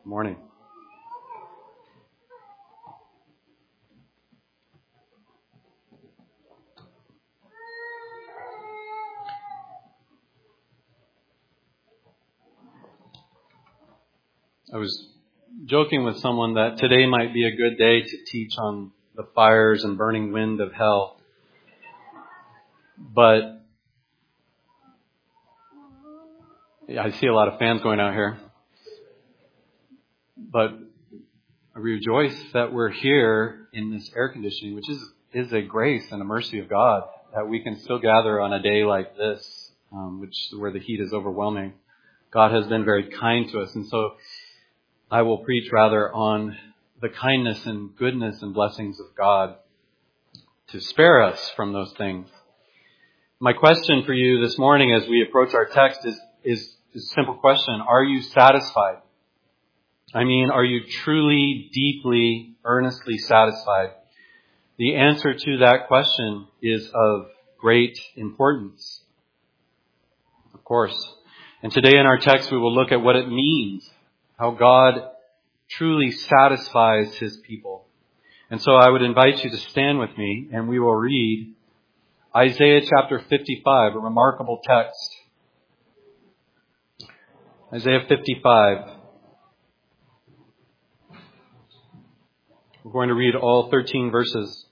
Morning. I was joking with someone that today might be a good day to teach on the fires and burning wind of hell. But I see a lot of fans going out here. But I rejoice that we're here in this air conditioning, which is a grace and a mercy of God, that we can still gather on a day like this, where the heat is overwhelming. God has been very kind to us. And so I will preach rather on the kindness and goodness and blessings of God to spare us from those things. My question for you this morning as we approach our text is a simple question. Are you satisfied? Are you truly, deeply, earnestly satisfied? The answer to that question is of great importance, of course. And today in our text we will look at what it means, how God truly satisfies His people. And so I would invite you to stand with me and we will read Isaiah chapter 55, a remarkable text. Isaiah 55. We're going to read all 13 verses.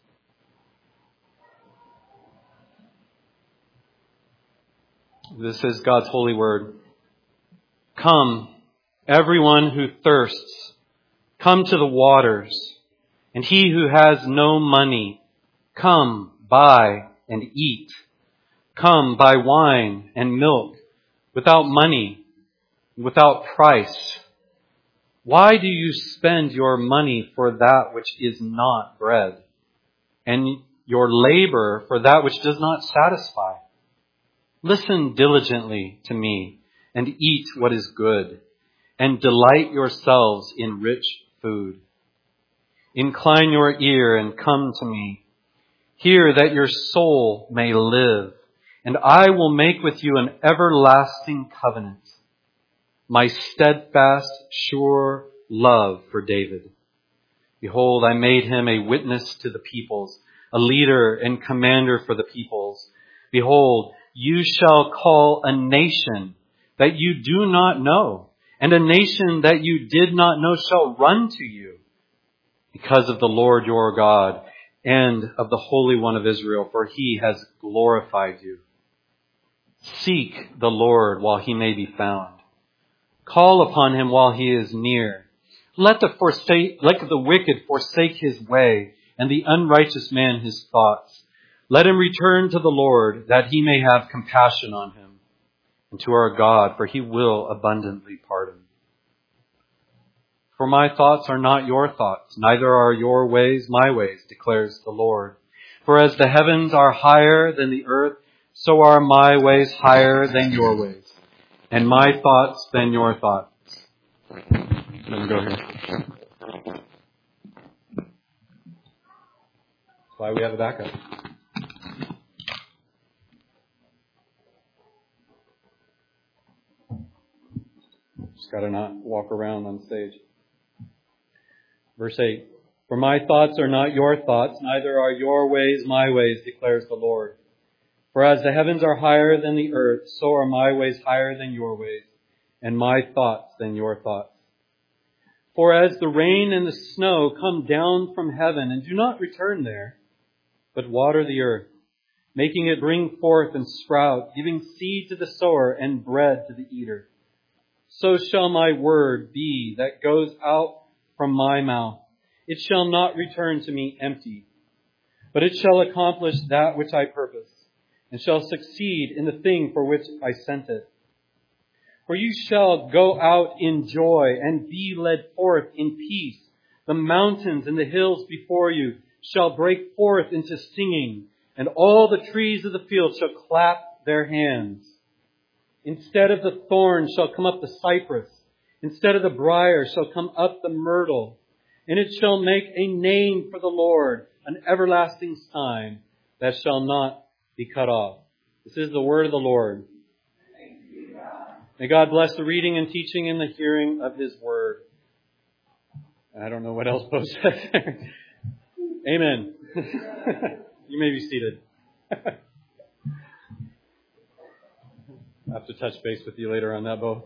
This is God's holy word. Come, everyone who thirsts, come to the waters. And he who has no money, come, buy and eat. Come, buy wine and milk without money, without price. Why do you spend your money for that which is not bread, and your labor for that which does not satisfy? Listen diligently to me and eat what is good, and delight yourselves in rich food. Incline your ear and come to me. Hear that your soul may live, and I will make with you an everlasting covenant. My steadfast, sure love for David. Behold, I made him a witness to the peoples, a leader and commander for the peoples. Behold, you shall call a nation that you do not know, and a nation that you did not know shall run to you, because of the Lord your God and of the Holy One of Israel, for He has glorified you. Seek the Lord while He may be found. Call upon Him while He is near. Let the wicked forsake his way, and the unrighteous man his thoughts. Let him return to the Lord, that He may have compassion on him, and to our God, for He will abundantly pardon. For my thoughts are not your thoughts, neither are your ways my ways, declares the Lord. For as the heavens are higher than the earth, so are my ways higher than your ways, and my thoughts than your thoughts. Let me go here. That's why we have a backup. Just got to not walk around on stage. Verse 8. For my thoughts are not your thoughts, neither are your ways my ways, declares the Lord. For as the heavens are higher than the earth, so are my ways higher than your ways, and my thoughts than your thoughts. For as the rain and the snow come down from heaven and do not return there, but water the earth, making it bring forth and sprout, giving seed to the sower and bread to the eater, so shall my word be that goes out from my mouth. It shall not return to me empty, but it shall accomplish that which I purpose, and shall succeed in the thing for which I sent it. For you shall go out in joy and be led forth in peace. The mountains and the hills before you shall break forth into singing, and all the trees of the field shall clap their hands. Instead of the thorn shall come up the cypress. Instead of the briar shall come up the myrtle. And it shall make a name for the Lord, an everlasting sign that shall not be cut off. This is the word of the Lord. May God bless the reading and teaching and the hearing of His word. I don't know what else Bo said there. Amen. You may be seated. I'll have to touch base with you later on that, Bo.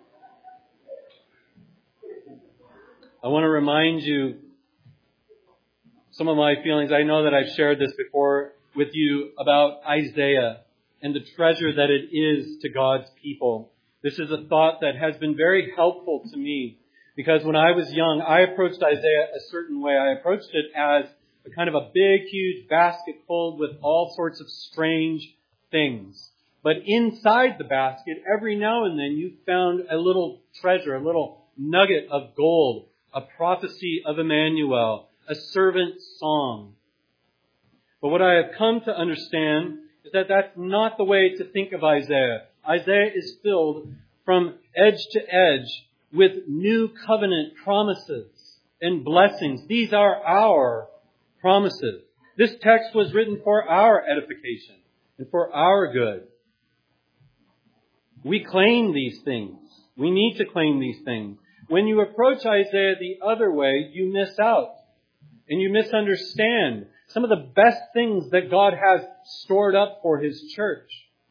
I want to remind you some of my feelings. I know that I've shared this before with you about Isaiah and the treasure that it is to God's people. This is a thought that has been very helpful to me because when I was young, I approached Isaiah a certain way. I approached it as a kind of a big, huge basket filled with all sorts of strange things. But inside the basket, every now and then you found a little treasure, a little nugget of gold, a prophecy of Emmanuel, a servant's song. But what I have come to understand is that that's not the way to think of Isaiah. Isaiah is filled from edge to edge with new covenant promises and blessings. These are our promises. This text was written for our edification and for our good. We claim these things. We need to claim these things. When you approach Isaiah the other way, you miss out and you misunderstand some of the best things that God has stored up for His church.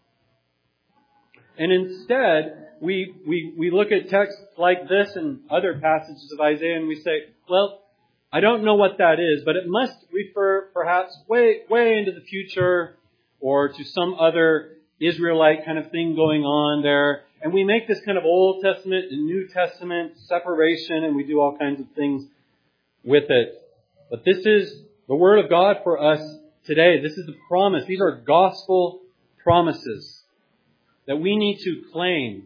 And instead, we look at texts like this and other passages of Isaiah and we say, well, I don't know what that is, but it must refer perhaps way into the future or to some other Israelite kind of thing going on there. And we make this kind of Old Testament and New Testament separation and we do all kinds of things with it. But this is the Word of God for us today. This is the promise. These are gospel promises that we need to claim.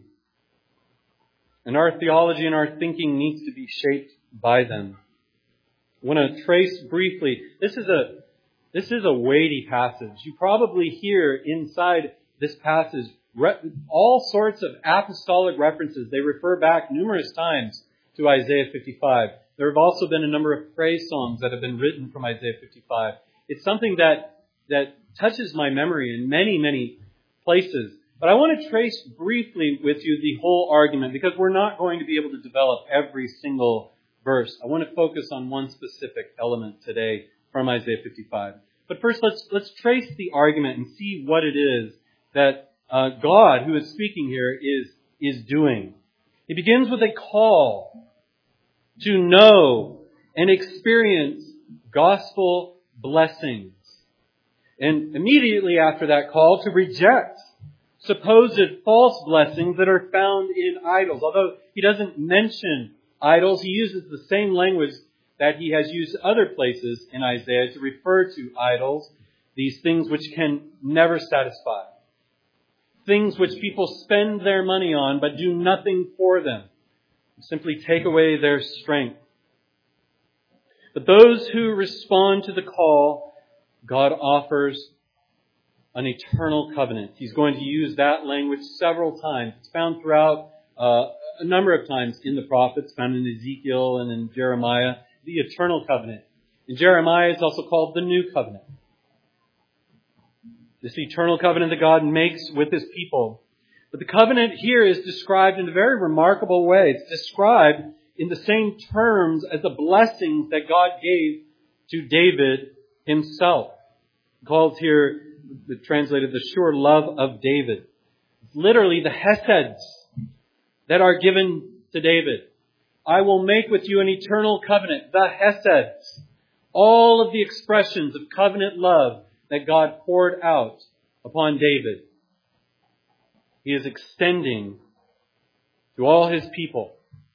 And our theology and our thinking needs to be shaped by them. I want to trace briefly. This is a weighty passage. You probably hear inside this passage all sorts of apostolic references. They refer back numerous times to Isaiah 55. There have also been a number of praise songs that have been written from Isaiah 55. It's something that touches my memory in many, many places. But I want to trace briefly with you the whole argument because we're not going to be able to develop every single verse. I want to focus on one specific element today from Isaiah 55. But first, let's trace the argument and see what it is that God, who is speaking here, is doing. He begins with a call to know and experience gospel blessings. And immediately after that call, to reject supposed false blessings that are found in idols. Although he doesn't mention idols, he uses the same language that he has used other places in Isaiah to refer to idols, these things which can never satisfy. Things which people spend their money on but do nothing for them. Simply take away their strength. But those who respond to the call, God offers an eternal covenant. He's going to use that language several times. It's found throughout a number of times in the prophets, found in Ezekiel and in Jeremiah, the eternal covenant. In Jeremiah, it's also called the new covenant. This eternal covenant that God makes with His people. But the covenant here is described in a very remarkable way. It's described in the same terms as the blessings that God gave to David himself. Called here, translated, the sure love of David. It's literally the heseds that are given to David. I will make with you an eternal covenant. The heseds. All of the expressions of covenant love that God poured out upon David. He is extending to all His people.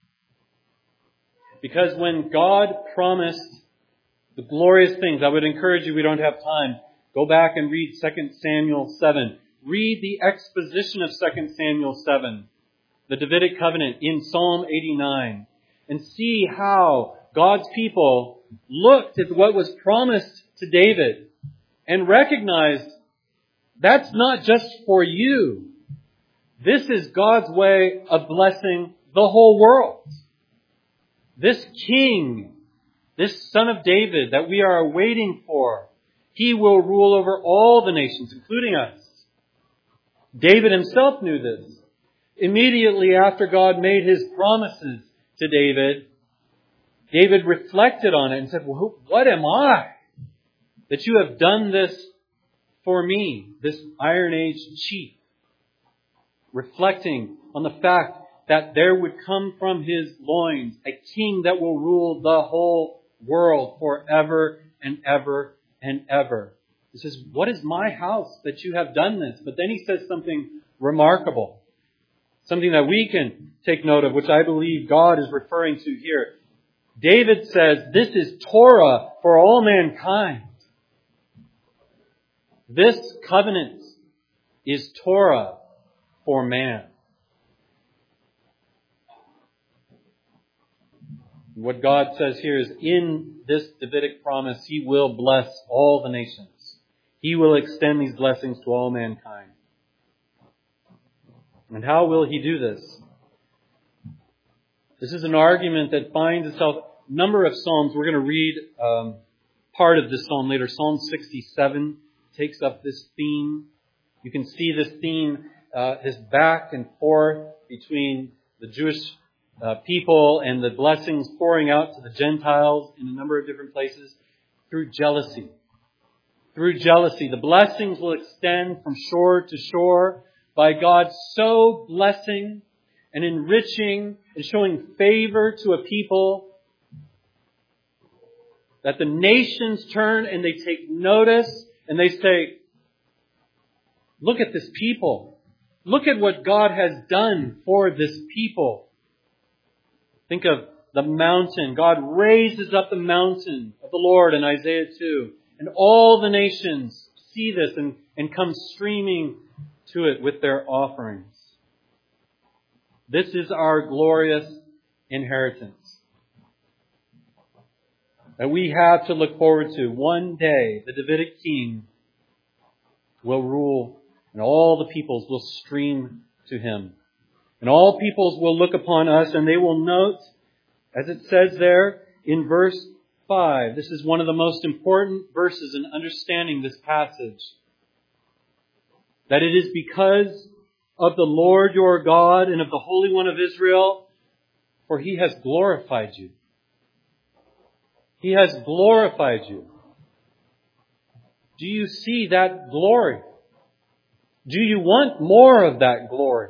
Because when God promised the glorious things, I would encourage you, we don't have time, go back and read 2 Samuel 7. Read the exposition of 2 Samuel 7, the Davidic covenant in Psalm 89, and see how God's people looked at what was promised to David and recognized that's not just for you. This is God's way of blessing the whole world. This king, this son of David that we are awaiting for, he will rule over all the nations, including us. David himself knew this. Immediately after God made His promises to David, David reflected on it and said, well, what am I that you have done this for me, this Iron Age chief? Reflecting on the fact that there would come from his loins a king that will rule the whole world forever and ever and ever. He says, what is my house that you have done this? But then he says something remarkable. Something that we can take note of, which I believe God is referring to here. David says, this is Torah for all mankind. This covenant is Torah for man. What God says here is, in this Davidic promise, He will bless all the nations. He will extend these blessings to all mankind. And how will He do this? This is an argument that finds itself in a number of Psalms. We're going to read part of this Psalm later. Psalm 67 takes up this theme. You can see this theme, this back and forth between the Jewish people and the blessings pouring out to the Gentiles in a number of different places through jealousy. Through jealousy. The blessings will extend from shore to shore by God so blessing and enriching and showing favor to a people that the nations turn and they take notice and they say, look at this people. Look at what God has done for this people. Think of the mountain. God raises up the mountain of the Lord in Isaiah 2. And all the nations see this and come streaming to it with their offerings. This is our glorious inheritance that we have to look forward to. One day, the Davidic king will rule and all the peoples will stream to Him. And all peoples will look upon us and they will note, as it says there in verse 5, this is one of the most important verses in understanding this passage, that it is because of the Lord your God and of the Holy One of Israel, for He has glorified you. He has glorified you. Do you see that glory? Do you want more of that glory?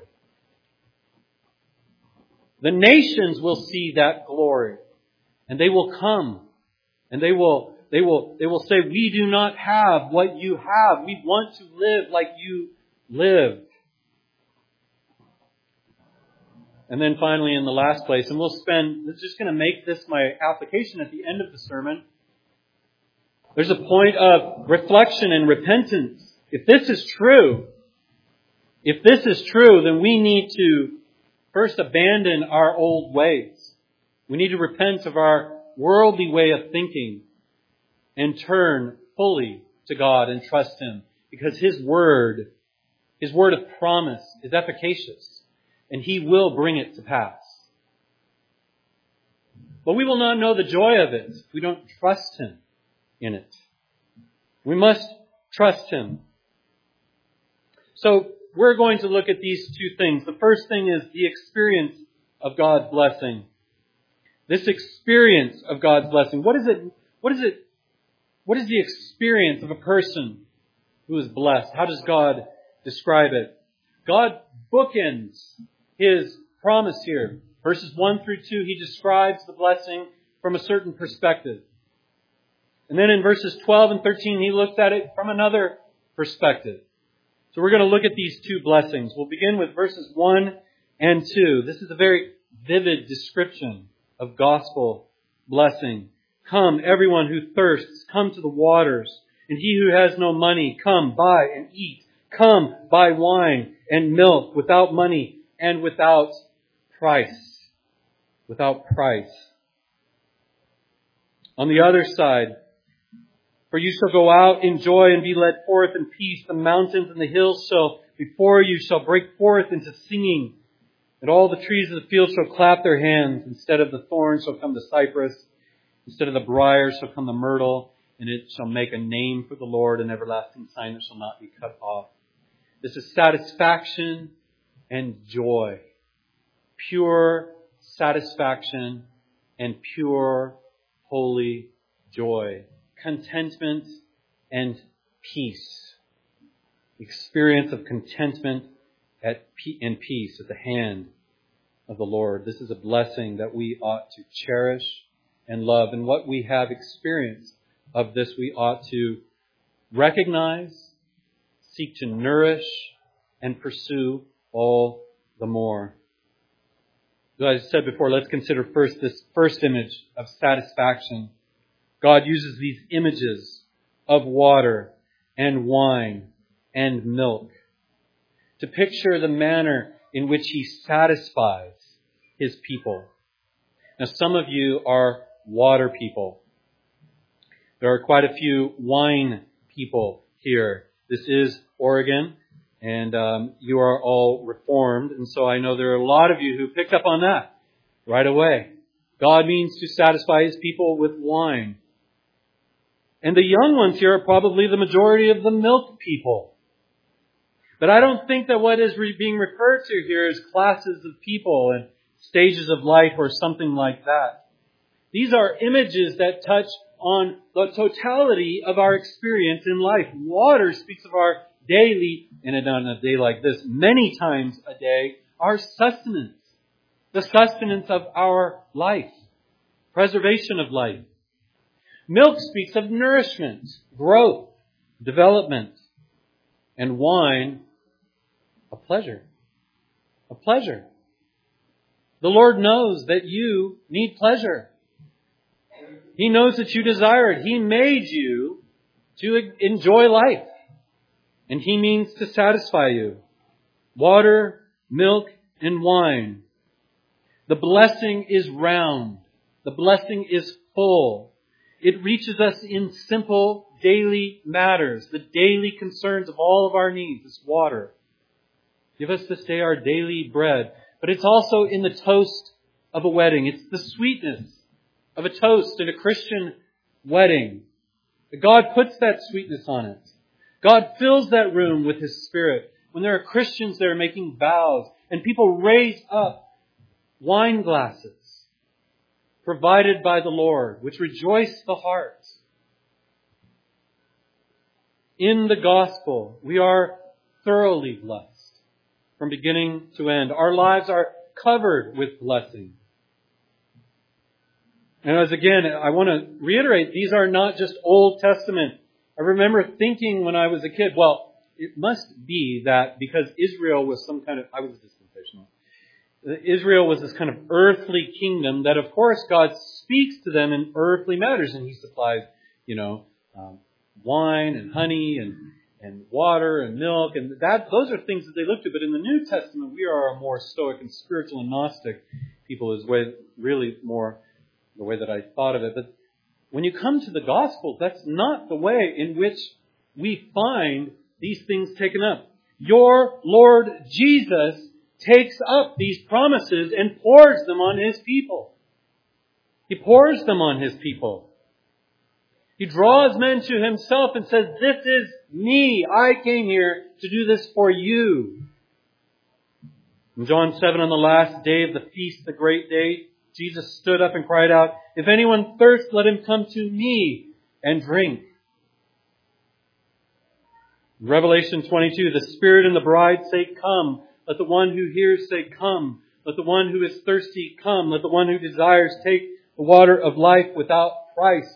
The nations will see that glory, and they will come, and they will say, we do not have what you have. We want to live like you live. And then finally, in the last place, and we're just going to make this my application at the end of the sermon. There's a point of reflection and repentance. If this is true, then we need to first abandon our old ways. We need to repent of our worldly way of thinking and turn fully to God and trust Him, because His word of promise is efficacious and He will bring it to pass. But we will not know the joy of it if we don't trust Him in it. We must trust Him. So we're going to look at these two things. The first thing is the experience of God's blessing. This experience of God's blessing. What is the experience of a person who is blessed? How does God describe it? God bookends His promise here. Verses 1 through 2, He describes the blessing from a certain perspective. And then in verses 12 and 13, He looks at it from another perspective. So we're going to look at these two blessings. We'll begin with verses 1 and 2. This is a very vivid description of gospel blessing. Come, everyone who thirsts, come to the waters. And he who has no money, come, buy and eat. Come, buy wine and milk without money and without price. Without price. On the other side, for you shall go out in joy and be led forth in peace. The mountains and the hills before you shall break forth into singing. And all the trees of the field shall clap their hands. Instead of the thorn shall come the cypress. Instead of the briar shall come the myrtle. And it shall make a name for the Lord, an everlasting sign that shall not be cut off. This is satisfaction and joy. Pure satisfaction and pure, holy joy. Contentment and peace. Experience of contentment and peace at the hand of the Lord. This is a blessing that we ought to cherish and love. And what we have experienced of this, we ought to recognize, seek to nourish, and pursue all the more. As I said before, let's consider first this first image of satisfaction. God uses these images of water and wine and milk to picture the manner in which He satisfies His people. Now, some of you are water people. There are quite a few wine people here. This is Oregon, and you are all Reformed, and so I know there are a lot of you who picked up on that right away. God means to satisfy His people with wine. And the young ones here are probably the majority of the milk people. But I don't think that what is being referred to here is classes of people and stages of life or something like that. These are images that touch on the totality of our experience in life. Water speaks of our daily, and on a day like this, many times a day, our sustenance. The sustenance of our life. Preservation of life. Milk speaks of nourishment, growth, development. And wine, a pleasure. A pleasure. The Lord knows that you need pleasure. He knows that you desire it. He made you to enjoy life. And He means to satisfy you. Water, milk, and wine. The blessing is round. The blessing is full. It reaches us in simple daily matters, the daily concerns of all of our needs. It's water. Give us this day our daily bread. But it's also in the toast of a wedding. It's the sweetness of a toast in a Christian wedding. God puts that sweetness on it. God fills that room with His Spirit. When there are Christians there making vows and people raise up wine glasses provided by the Lord, which rejoice the heart. In the gospel, we are thoroughly blessed from beginning to end. Our lives are covered with blessing. And as again, I want to reiterate, these are not just Old Testament. I remember thinking when I was a kid, well, it must be that because Israel was some kind of, I was a dispensational. Israel was this kind of earthly kingdom that, of course, God speaks to them in earthly matters, and He supplies, wine and honey and water and milk, and those are things that they look to. But in the New Testament, we are a more stoic and spiritual and Gnostic people, is really more the way that I thought of it. But when you come to the gospel, that's not the way in which we find these things taken up. Your Lord Jesus takes up these promises and pours them on His people. He pours them on His people. He draws men to Himself and says, this is me. I came here to do this for you. In John 7, on the last day of the feast, the great day, Jesus stood up and cried out, if anyone thirsts, let him come to me and drink. In Revelation 22, the Spirit and the bride say, come. Let the one who hears say, come. Let the one who is thirsty come. Let the one who desires take the water of life without price.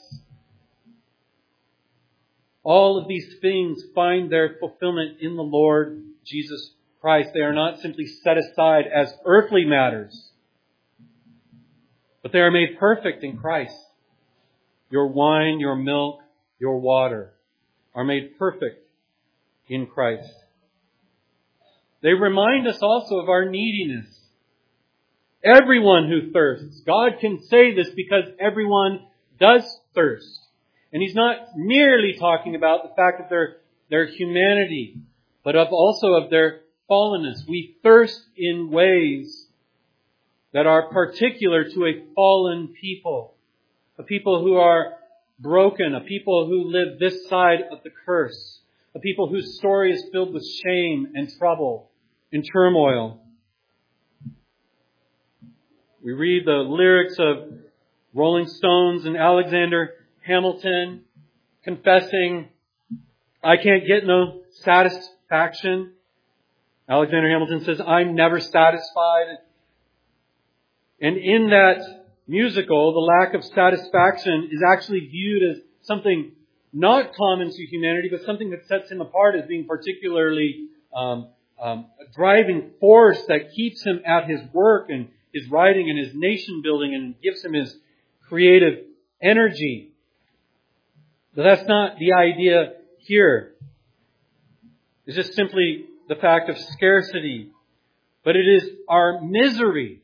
All of these things find their fulfillment in the Lord Jesus Christ. They are not simply set aside as earthly matters, but they are made perfect in Christ. Your wine, your milk, your water are made perfect in Christ. They remind us also of our neediness. Everyone who thirsts. God can say this because everyone does thirst. And He's not merely talking about the fact of their humanity, but also of their fallenness. We thirst in ways that are particular to a fallen people. A people who are broken. A people who live this side of the curse. A people whose story is filled with shame and trouble and turmoil. We read the lyrics of Rolling Stones and Alexander Hamilton confessing, I can't get no satisfaction. Alexander Hamilton says, I'm never satisfied. And in that musical, the lack of satisfaction is actually viewed as something not common to humanity, but something that sets him apart as being particularly a driving force that keeps him at his work and his writing and his nation building and gives him his creative energy. But that's not the idea here. It's just simply the fact of scarcity. But it is our misery.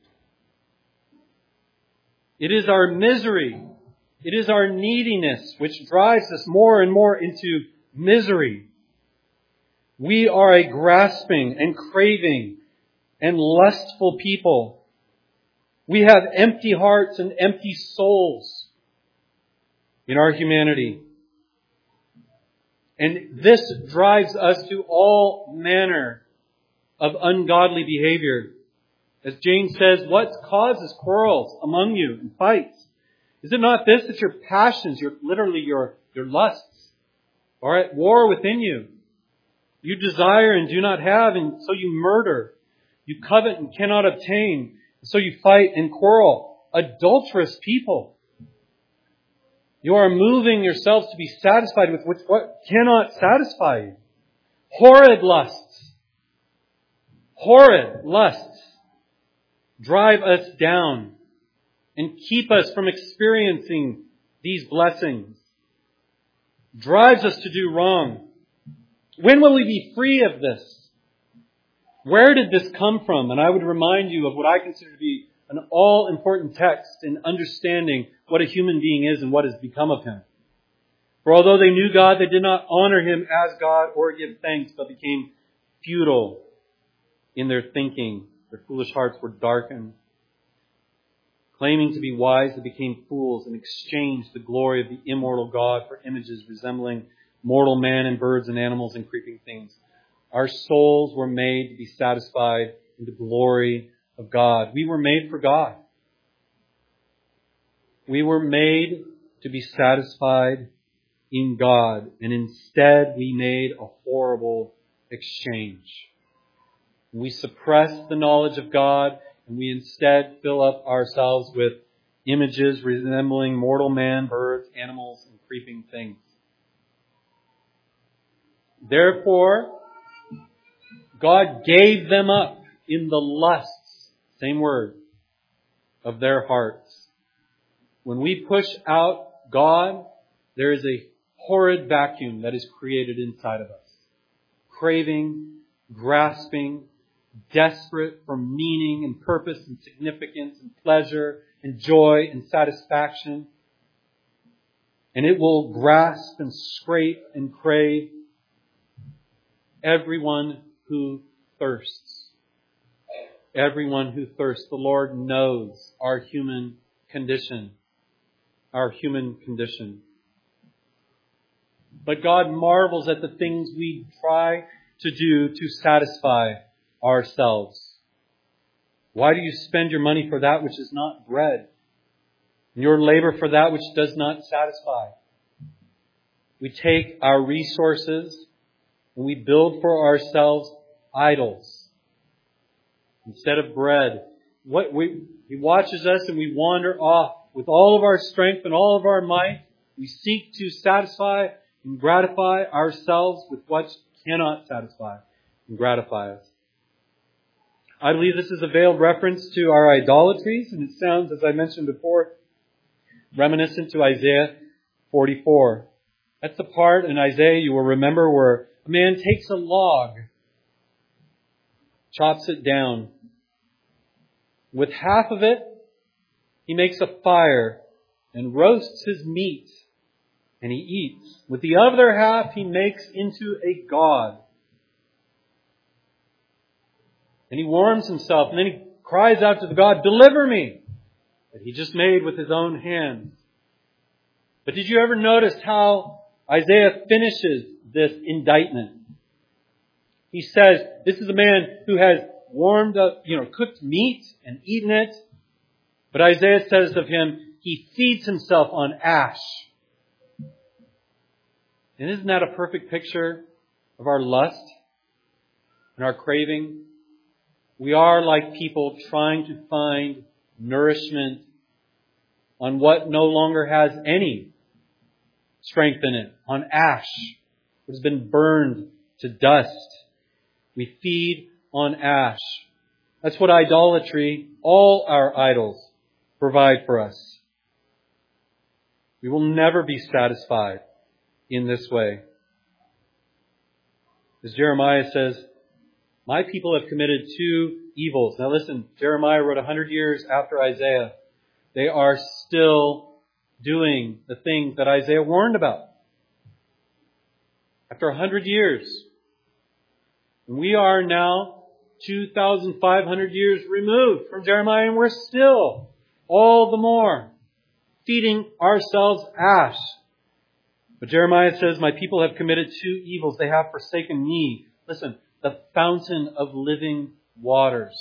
It is our misery. It is our neediness which drives us more and more into misery. We are a grasping and craving and lustful people. We have empty hearts and empty souls in our humanity. And this drives us to all manner of ungodly behavior. As James says, what causes quarrels among you and fights? Is it not this, that your passions, your lusts, are at war within you? You desire and do not have, and so you murder. You covet and cannot obtain, and so you fight and quarrel. Adulterous people. You are moving yourselves to be satisfied with what cannot satisfy you. Horrid lusts drive us down and keep us from experiencing these blessings. Drives us to do wrong. When will we be free of this? Where did this come from? And I would remind you of what I consider to be an all-important text in understanding what a human being is and what has become of him. For although they knew God, they did not honor Him as God or give thanks, but became futile in their thinking. Their foolish hearts were darkened. Claiming to be wise, they became fools and exchanged the glory of the immortal God for images resembling mortal man and birds and animals and creeping things. Our souls were made to be satisfied in the glory of God. We were made for God. We were made to be satisfied in God, and instead we made a horrible exchange. We suppress the knowledge of God, and we instead fill up ourselves with images resembling mortal man, birds, animals, and creeping things. Therefore, God gave them up in the lusts, same word, of their hearts. When we push out God, there is a horrid vacuum that is created inside of us. Craving, grasping, desperate for meaning and purpose and significance and pleasure and joy and satisfaction. And it will grasp and scrape and crave everyone who thirsts. Everyone who thirsts. The Lord knows our human condition. Our human condition. But God marvels at the things we try to do to satisfy ourselves. Why do you spend your money for that which is not bread, and your labor for that which does not satisfy? We take our resources and we build for ourselves idols instead of bread. He watches us and we wander off with all of our strength and all of our might. We seek to satisfy and gratify ourselves with what cannot satisfy and gratify us. I believe this is a veiled reference to our idolatries, and it sounds, as I mentioned before, reminiscent to Isaiah 44. That's the part in Isaiah you will remember where a man takes a log, chops it down. With half of it, he makes a fire and roasts his meat, and he eats. With the other half, he makes into a god. And he warms himself, and then he cries out to the God, "Deliver me!" that he just made with his own hands. But did you ever notice how Isaiah finishes this indictment? He says, this is a man who has warmed up, cooked meat and eaten it. But Isaiah says of him, he feeds himself on ash. And isn't that a perfect picture of our lust and our craving? We are like people trying to find nourishment on what no longer has any strength in it, on ash, what has been burned to dust. We feed on ash. That's what idolatry, all our idols, provide for us. We will never be satisfied in this way. As Jeremiah says, my people have committed two evils. Now listen, Jeremiah wrote 100 years after Isaiah. They are still doing the things that Isaiah warned about. After 100 years. And we are now 2,500 years removed from Jeremiah, and we're still all the more feeding ourselves ash. But Jeremiah says, my people have committed two evils. They have forsaken me. Listen, the fountain of living waters.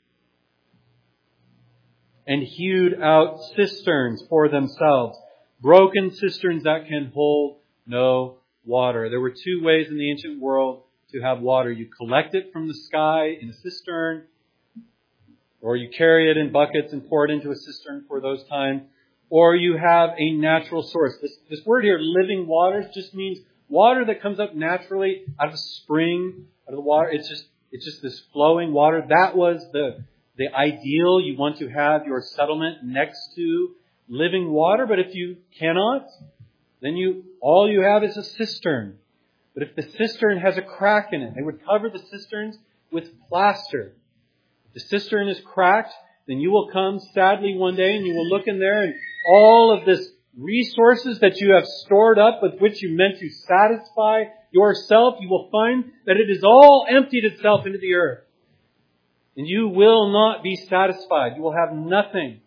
And hewed out cisterns for themselves. Broken cisterns that can hold no water. There were two ways in the ancient world to have water. You collect it from the sky in a cistern, or you carry it in buckets and pour it into a cistern for those times, or you have a natural source. This word here, living waters, just means water that comes up naturally out of a spring, out of the water. It's just this flowing water. That was the ideal. You want to have your settlement next to living water, but if you cannot, then all you have is a cistern. But if the cistern has a crack in it, they would cover the cisterns with plaster. If the cistern is cracked, then you will come sadly one day and you will look in there, and all of this resources that you have stored up with which you meant to satisfy yourself, you will find that it has all emptied itself into the earth. And you will not be satisfied. You will have nothing.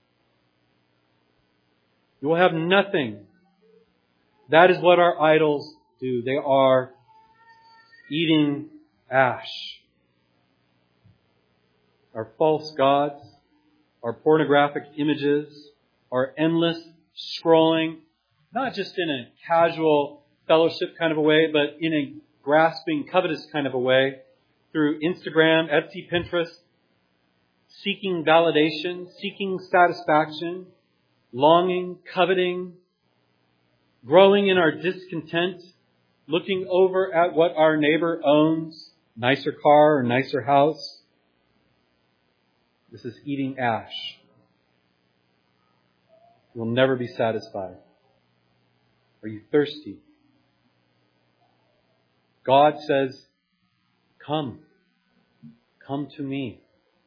You will have nothing. That is what our idols do. They are eating ash. Our false gods, our pornographic images, our endless scrolling, not just in a casual fellowship kind of a way, but in a grasping, covetous kind of a way, through Instagram, Etsy, Pinterest, seeking validation, seeking satisfaction, longing, coveting, growing in our discontent, looking over at what our neighbor owns, nicer car or nicer house. This is eating ash. You will never be satisfied. Are you thirsty? God says, come to me.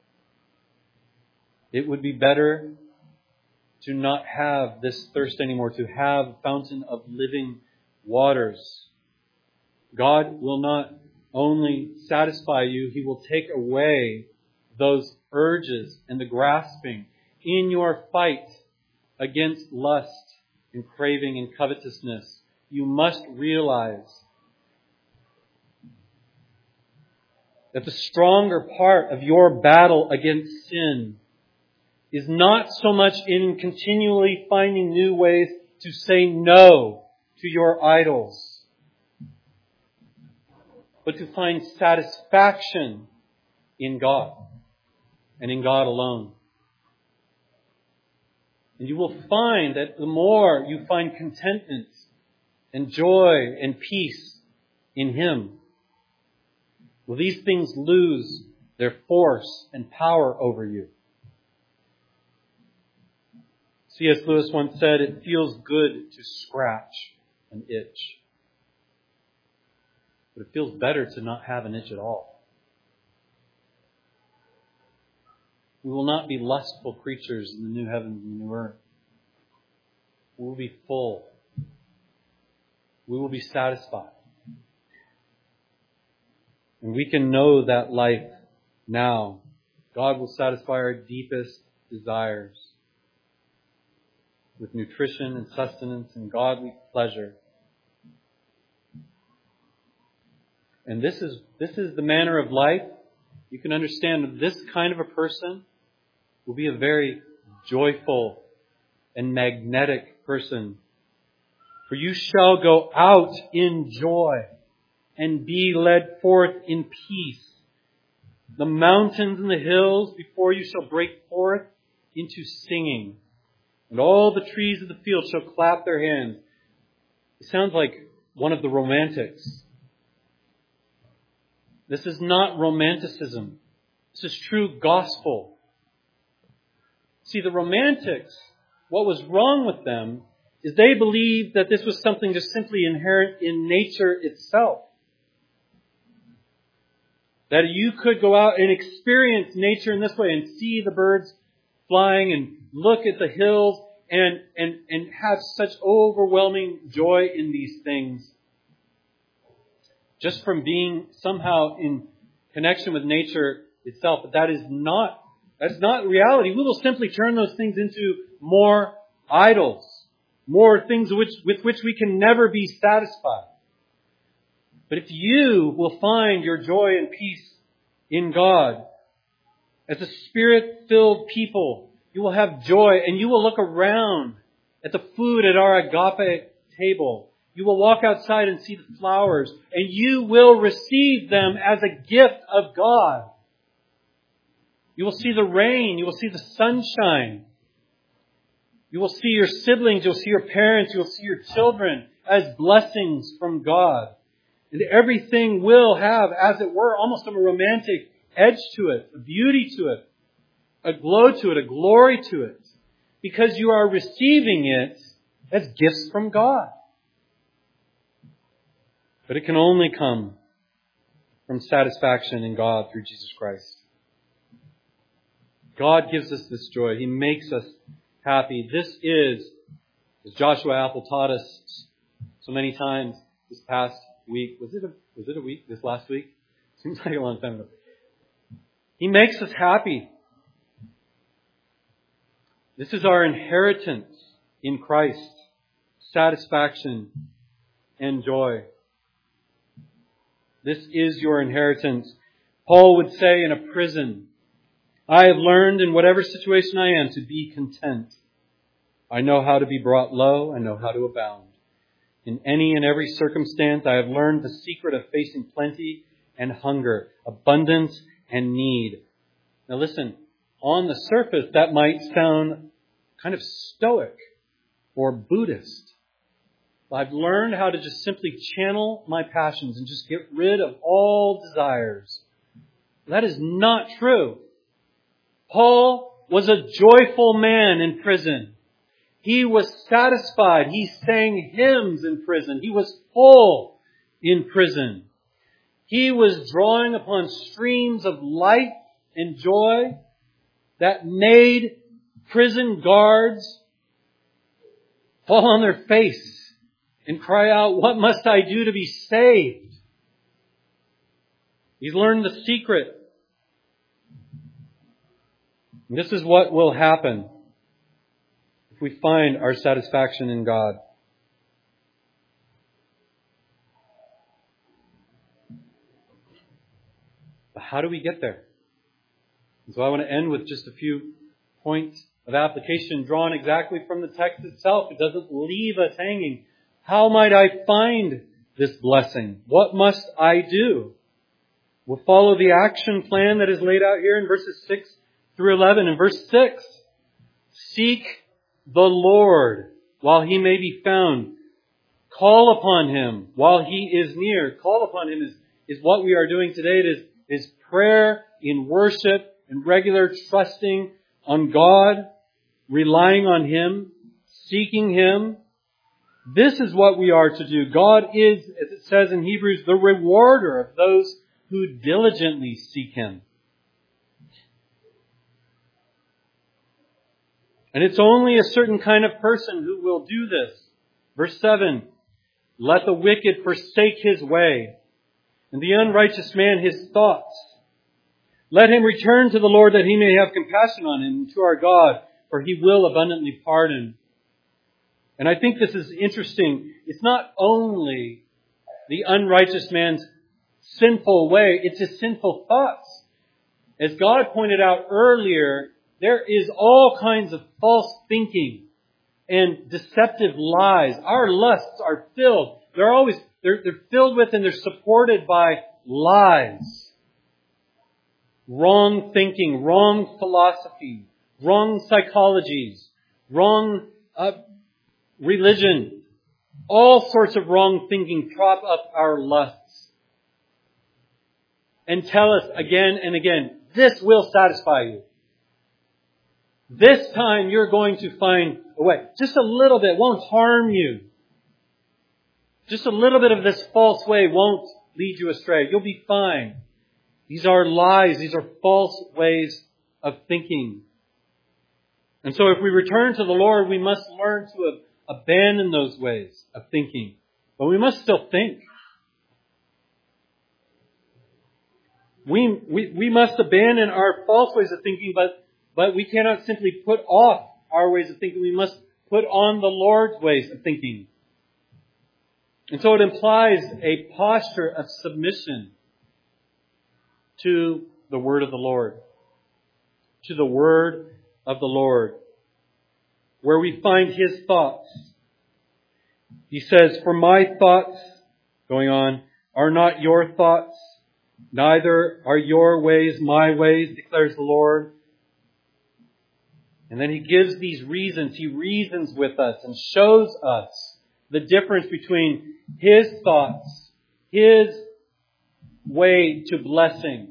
It would be better to not have this thirst anymore, to have a fountain of living waters. God will not only satisfy you, He will take away those urges and the grasping in your fight against lust and craving and covetousness. You must realize that the stronger part of your battle against sin is not so much in continually finding new ways to say no to your idols, but to find satisfaction in God and in God alone. And you will find that the more you find contentment and joy and peace in Him, will these things lose their force and power over you. C.S. Lewis once said, it feels good to scratch an itch, but it feels better to not have an itch at all. We will not be lustful creatures in the new heavens and the new earth. We will be full. We will be satisfied. And we can know that life now. God will satisfy our deepest desires with nutrition and sustenance and godly pleasure. And this is the manner of life. You can understand that this kind of a person will be a very joyful and magnetic person. For you shall go out in joy and be led forth in peace. The mountains and the hills before you shall break forth into singing, and all the trees of the field shall clap their hands. It sounds like one of the Romantics. This is not romanticism. This is true gospel. See, the Romantics, what was wrong with them is they believed that this was something just simply inherent in nature itself. That you could go out and experience nature in this way and see the birds flying and look at the hills and have such overwhelming joy in these things. Just from being somehow in connection with nature itself. But that is not reality. We will simply turn those things into more idols. More things with which we can never be satisfied. But if you will find your joy and peace in God, as a Spirit-filled people, you will have joy and you will look around at the food at our agape table. You will walk outside and see the flowers and you will receive them as a gift of God. You will see the rain. You will see the sunshine. You will see your siblings. You'll see your parents. You'll see your children as blessings from God. And everything will have, as it were, almost a romantic edge to it, a beauty to it, a glow to it, a glory to it. Because you are receiving it as gifts from God. But it can only come from satisfaction in God through Jesus Christ. God gives us this joy. He makes us happy. This is, as Joshua Apple taught us so many times this past week. Was it a week? This last week? Seems like a long time ago. He makes us happy. This is our inheritance in Christ. Satisfaction and joy. This is your inheritance. Paul would say in a prison, I have learned in whatever situation I am to be content. I know how to be brought low. I know how to abound. In any and every circumstance, I have learned the secret of facing plenty and hunger, abundance and need. Now listen, on the surface, that might sound kind of stoic or Buddhist. I've learned how to just simply channel my passions and just get rid of all desires. That is not true. Paul was a joyful man in prison. He was satisfied. He sang hymns in prison. He was full in prison. He was drawing upon streams of light and joy that made prison guards fall on their face and cry out, what must I do to be saved? He's learned the secret. And this is what will happen if we find our satisfaction in God. But how do we get there? And so I want to end with just a few points of application drawn exactly from the text itself. It doesn't leave us hanging. How might I find this blessing? What must I do? We'll follow the action plan that is laid out here in verses 6 through 11. In verse 6, seek the Lord while He may be found. Call upon Him while He is near. Call upon Him is what we are doing today. It is prayer in worship and regular trusting on God, relying on Him, seeking Him. This is what we are to do. God is, as it says in Hebrews, the rewarder of those who diligently seek Him. And it's only a certain kind of person who will do this. Verse 7, let the wicked forsake his way, and the unrighteous man his thoughts. Let him return to the Lord that He may have compassion on him, and to our God, for He will abundantly pardon. And I think this is interesting. It's not only the unrighteous man's sinful way, it's his sinful thoughts. As God pointed out earlier, there is all kinds of false thinking and deceptive lies. Our lusts are filled. They're filled with and they're supported by lies. Wrong thinking, wrong philosophy, wrong psychologies, wrong religion. All sorts of wrong thinking prop up our lusts and tell us again and again, this will satisfy you. This time you're going to find a way. Just a little bit won't harm you. Just a little bit of this false way won't lead you astray. You'll be fine. These are lies. These are false ways of thinking. And so if we return to the Lord, we must learn to abandon those ways of thinking. But we must still think. We must abandon our false ways of thinking, but we cannot simply put off our ways of thinking. We must put on the Lord's ways of thinking. And so it implies a posture of submission to the word of the Lord. To the word of the Lord. Where we find His thoughts. He says, "For my thoughts," going on, "are not your thoughts, neither are your ways my ways, declares the Lord." And then He gives these reasons. He reasons with us and shows us the difference between His thoughts, His way to blessing,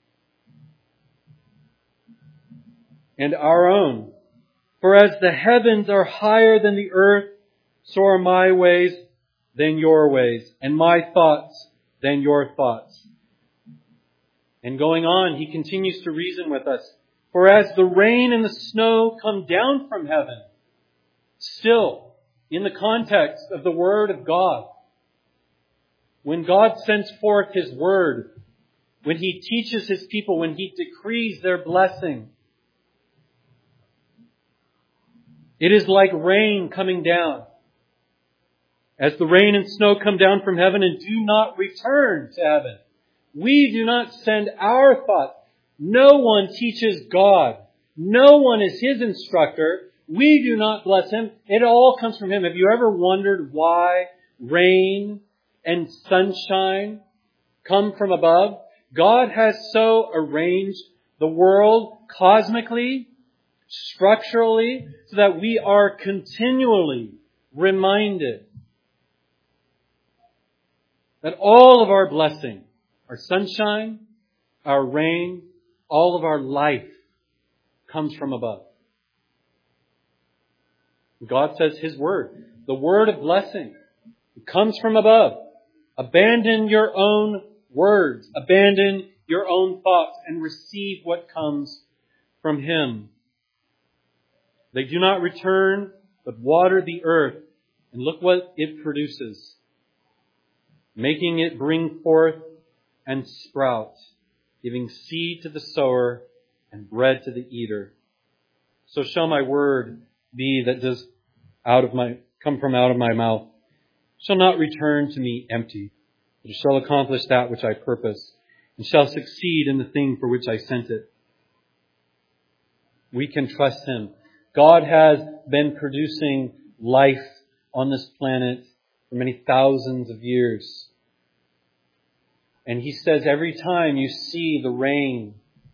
and our own. "For as the heavens are higher than the earth, so are my ways than your ways, and my thoughts than your thoughts." And going on, He continues to reason with us. "For as the rain and the snow come down from heaven," still in the context of the Word of God, when God sends forth His Word, when He teaches His people, when He decrees their blessing, it is like rain coming down. As the rain and snow come down from heaven and do not return to heaven. We do not send our thoughts. No one teaches God. No one is His instructor. We do not bless Him. It all comes from Him. Have you ever wondered why rain and sunshine come from above? God has so arranged the world cosmically, structurally, so that we are continually reminded that all of our blessing, our sunshine, our rain, all of our life comes from above. God says His Word, the word of blessing, comes from above. Abandon your own words, abandon your own thoughts, and receive what comes from Him. They do not return, but water the earth, and look what it produces, making it bring forth and sprout, giving seed to the sower and bread to the eater. So shall my word be that does come from out of my mouth, shall not return to me empty, but it shall accomplish that which I purpose, and shall succeed in the thing for which I sent it. We can trust Him. God has been producing life on this planet for many thousands of years. And He says every time you see the rain,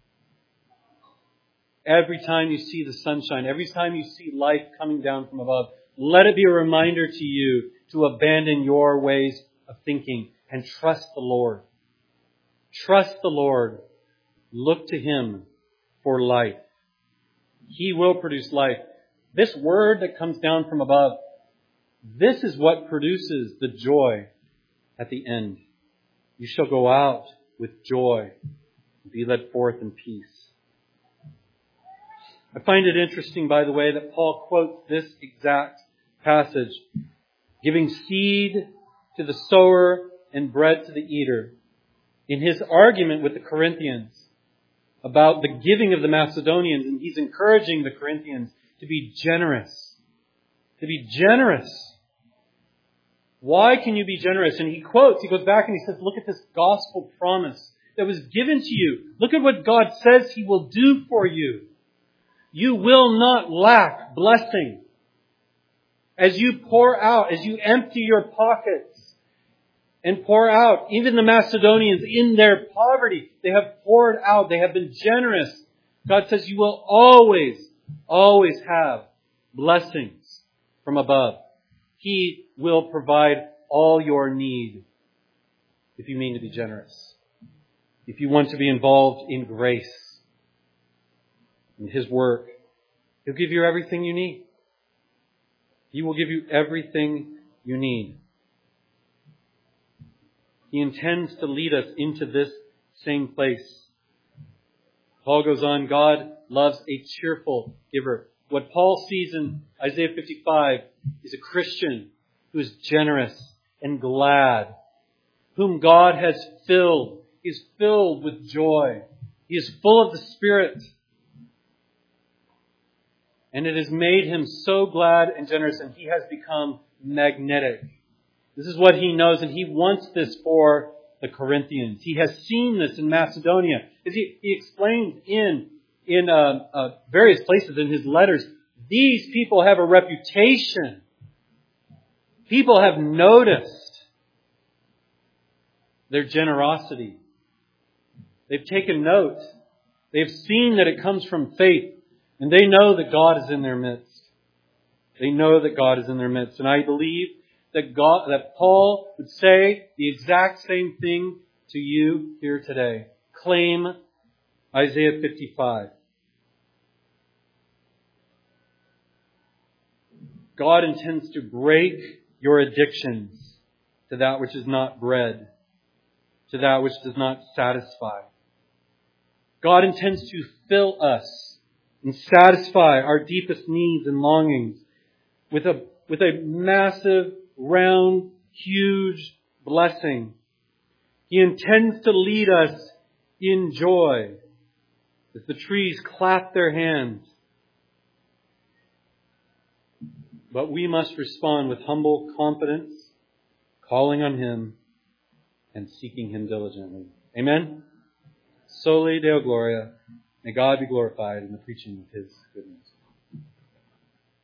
every time you see the sunshine, every time you see life coming down from above, let it be a reminder to you to abandon your ways of thinking and trust the Lord. Trust the Lord. Look to Him for life. He will produce life. This word that comes down from above, this is what produces the joy at the end. You shall go out with joy and be led forth in peace. I find it interesting, by the way, that Paul quotes this exact passage, giving seed to the sower and bread to the eater, in his argument with the Corinthians about the giving of the Macedonians. And he's encouraging the Corinthians to be generous. To be generous. Why can you be generous? And he goes back and he says, look at this gospel promise that was given to you. Look at what God says He will do for you. You will not lack blessing. As you pour out, as you empty your pockets and pour out, even the Macedonians in their poverty, they have poured out, they have been generous. God says you will always, always have blessings from above. He will provide all your need if you mean to be generous. If you want to be involved in grace, in His work, He'll give you everything you need. He will give you everything you need. He intends to lead us into this same place. Paul goes on, God loves a cheerful giver. What Paul sees in Isaiah 55 is a Christian who is generous and glad, whom God has filled. He is filled with joy. He is full of the Spirit. And it has made him so glad and generous, and he has become magnetic. This is what he knows, and he wants this for the Corinthians. He has seen this in Macedonia. As he explains in various places in his letters, these people have a reputation. People have noticed their generosity. They've taken note. They've seen that it comes from faith. And they know that God is in their midst. They know that God is in their midst. And I believe that Paul would say the exact same thing to you here today. Claim Isaiah 55. God intends to break your addictions to that which is not bread, to that which does not satisfy. God intends to fill us and satisfy our deepest needs and longings with a massive, round, huge blessing. He intends to lead us in joy as the trees clap their hands. But we must respond with humble confidence, calling on Him and seeking Him diligently. Amen? Soli Deo Gloria. May God be glorified in the preaching of His goodness.